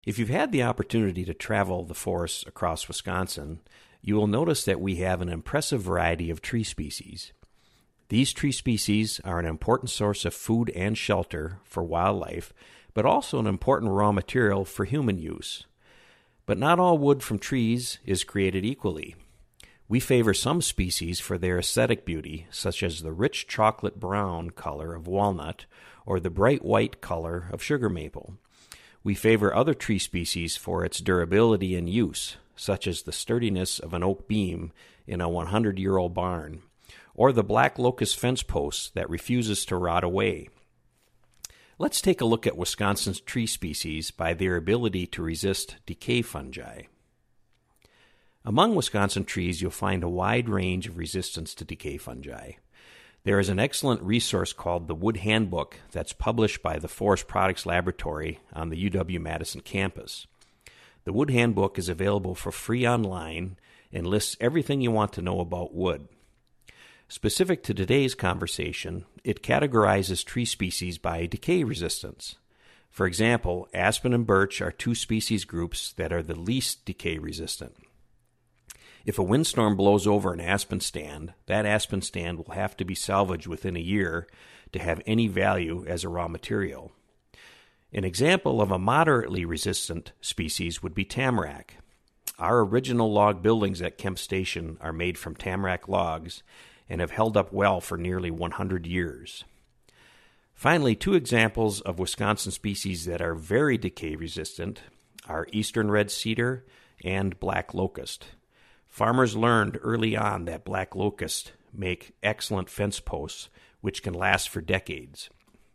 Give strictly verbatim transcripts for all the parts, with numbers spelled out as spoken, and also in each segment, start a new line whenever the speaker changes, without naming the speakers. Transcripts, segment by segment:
If you've had the opportunity to travel the forests across Wisconsin, you will notice that we have an impressive variety of tree species. These tree species are an important source of food and shelter for wildlife, but also an important raw material for human use. But not all wood from trees is created equally. We favor some species for their aesthetic beauty, such as the rich chocolate brown color of walnut or the bright white color of sugar maple. We favor other tree species for its durability and use, such as the sturdiness of an oak beam in a hundred-year-old barn, or the black locust fence post that refuses to rot away. Let's take a look at Wisconsin's tree species by their ability to resist decay fungi. Among Wisconsin trees, you'll find a wide range of resistance to decay fungi. There is an excellent resource called the Wood Handbook that's published by the Forest Products Laboratory on the U W-Madison campus. The Wood Handbook is available for free online and lists everything you want to know about wood. Specific to today's conversation, it categorizes tree species by decay resistance. For example, aspen and birch are two species groups that are the least decay resistant. If a windstorm blows over an aspen stand, that aspen stand will have to be salvaged within a year to have any value as a raw material. An example of a moderately resistant species would be tamarack. Our original log buildings at Kemp Station are made from tamarack logs and have held up well for nearly one hundred years. Finally, two examples of Wisconsin species that are very decay resistant are eastern red cedar and black locust. Farmers learned early on that black locust make excellent fence posts, which can last for decades.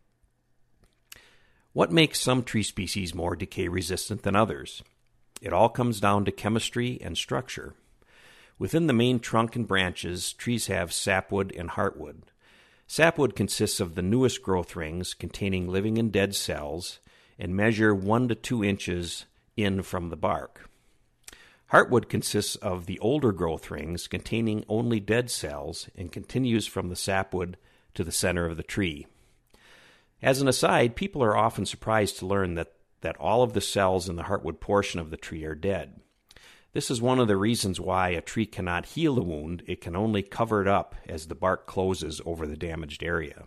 What makes some tree species more decay resistant than others? It all comes down to chemistry and structure. Within the main trunk and branches, trees have sapwood and heartwood. Sapwood consists of the newest growth rings containing living and dead cells and measure one to two inches in from the bark. Heartwood consists of the older growth rings containing only dead cells and continues from the sapwood to the center of the tree. As an aside, people are often surprised to learn that, that all of the cells in the heartwood portion of the tree are dead. This is one of the reasons why a tree cannot heal a wound. It can only cover it up as the bark closes over the damaged area.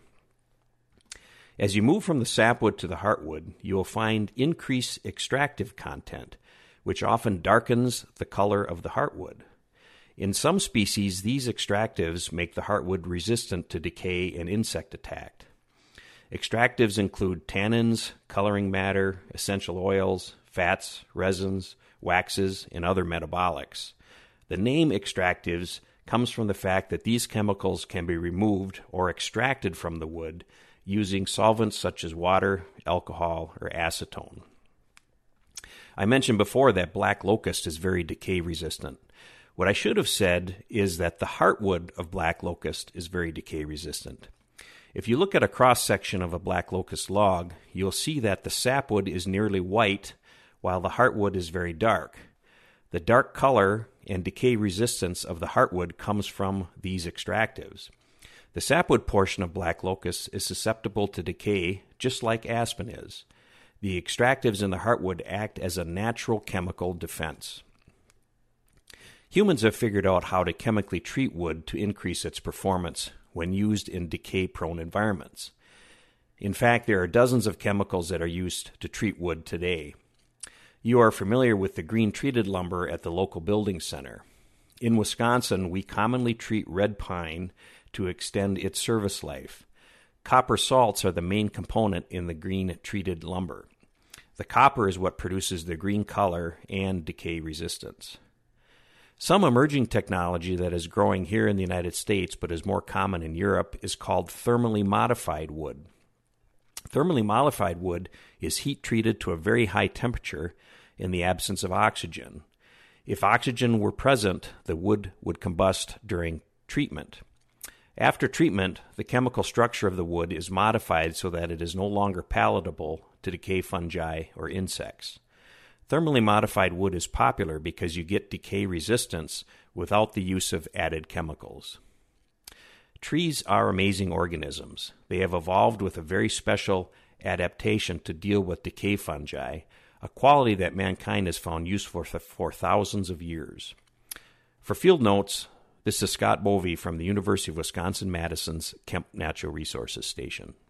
As you move from the sapwood to the heartwood, you will find increased extractive content, which often darkens the color of the heartwood. In some species, these extractives make the heartwood resistant to decay and insect attack. Extractives include tannins, coloring matter, essential oils, fats, resins, waxes, and other metabolics. The name extractives comes from the fact that these chemicals can be removed or extracted from the wood using solvents such as water, alcohol, or acetone. I mentioned before that black locust is very decay resistant. What I should have said is that the heartwood of black locust is very decay resistant. If you look at a cross-section of a black locust log, you'll see that the sapwood is nearly white while the heartwood is very dark. The dark color and decay resistance of the heartwood comes from these extractives. The sapwood portion of black locust is susceptible to decay just like aspen is. The extractives in the heartwood act as a natural chemical defense. Humans have figured out how to chemically treat wood to increase its performance when used in decay-prone environments. In fact, there are dozens of chemicals that are used to treat wood today. You are familiar with the green-treated lumber at the local building center. In Wisconsin, we commonly treat red pine to extend its service life. Copper salts are the main component in the green-treated lumber. The copper is what produces the green color and decay resistance. Some emerging technology that is growing here in the United States but is more common in Europe is called thermally modified wood. Thermally modified wood is heat treated to a very high temperature in the absence of oxygen. If oxygen were present, the wood would combust during treatment. After treatment, the chemical structure of the wood is modified so that it is no longer palatable to decay fungi or insects. Thermally modified wood is popular because you get decay resistance without the use of added chemicals. Trees are amazing organisms. They have evolved with a very special adaptation to deal with decay fungi, a quality that mankind has found useful for, for thousands of years. For Field Notes, this is Scott Bovey from the University of Wisconsin-Madison's Kemp Natural Resources Station.